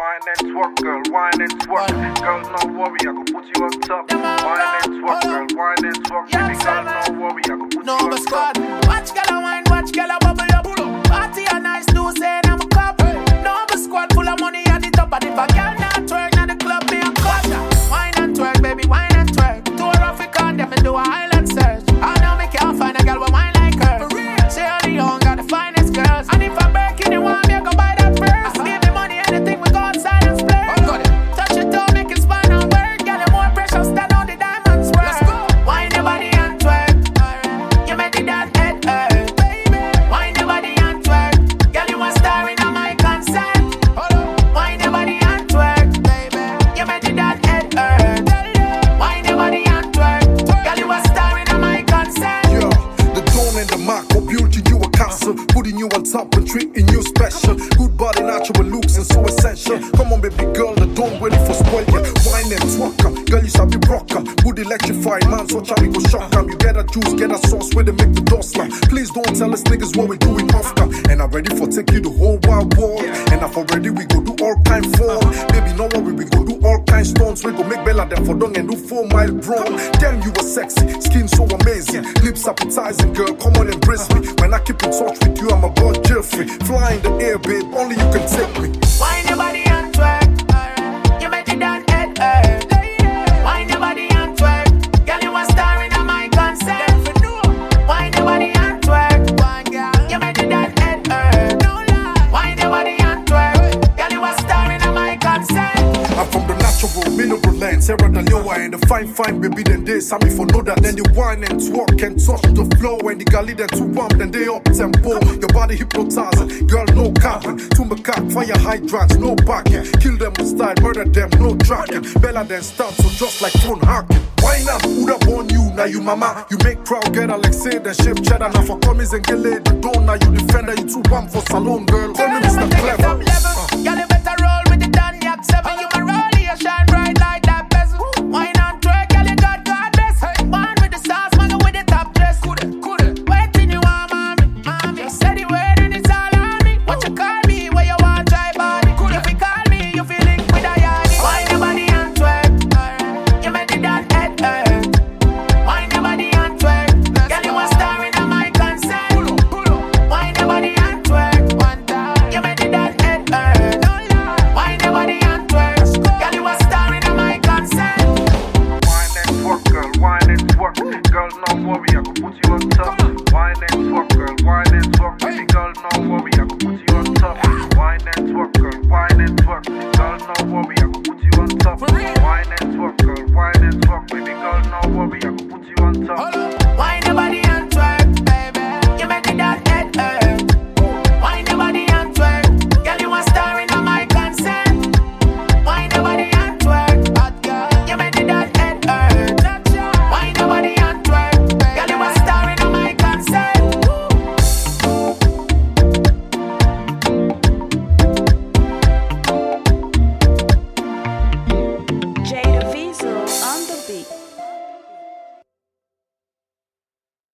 Wine and twerk, girl, wine and twerk. Girl, no worry, I go put you on top. Wine and twerk, girl, wine and twerk. Baby girl, no worry, I go put you on top. Watch girl wine, watch girl bubble up. Party a nice do say I'm a cup. No squad full of money at the top. And if a girl not twerk at the club, me a cut. Wine and twerk, baby, wine and twerk. Tour Africa, them do a island search. I know me can't find a girl with wine like her. She only young, got the finest girls. And if I break in, you want me, I go buy that first. Give me money, anything we go outside and splurge. Touch it down, make it spine and work. Girl, you more precious than all the diamonds worth. Wine your body and twerk. You make it that head hurt. Wine your body and twerk. Girl, you a star in my concert. Wine your body and twerk. You make it that head hurt. Wine your body and twerk. Girl, you a star in my concert. Yeah, the dawn and the mark of building you a castle, putting you on top and treating you special. Good body, natural looks, and so essential. Come on, baby girl, the dawn ready for spoil ya. Wine and twerk 'em, girl, you shall be rock 'em. Good electrified man, so Charlie go shock 'em. You get a juice, get a sauce where they make the door slam. Please don't tell us niggas what we doing off cam. And I'm ready for take you the whole wild world. And I'm already we go do all kind form. Baby, no worry, we go do all kind stones. We go make Bella them for dung and do 4 mile brawl. Damn, you were sexy, skin so amazing, lips appetizing, girl, come on embrace me. When I keep in touch with you, I'm about Jeffrey. Fly in the air, babe, only you can take me. Wine your body and twerk. You make it that head hurt. Wine your body and twerk. Girl, you a star in my concert. Wine your body and twerk. You make it that head hurt. Wine your body and twerk. Girl, you a star in my concert. I'm from the natural, mineral land, Sarah Leoa, and the fine baby, then they saw me for know that. Then you wine and twerk and touch the floor, and the galley then too warm, then they up tempo. Your body hypnotizing, girl, no capping. To my cock, fire hydrants, no backing. Kill them with style, murder them, no tracking. Bella then start, so just like phone hacking. Why not? Who da born you? Now you mama. You make crowd get Alexei, then shape cheddar. Now for commies and get laid, the door, now you defender. You too warm for salon, girl. Call me Mr. Clever. Girl, you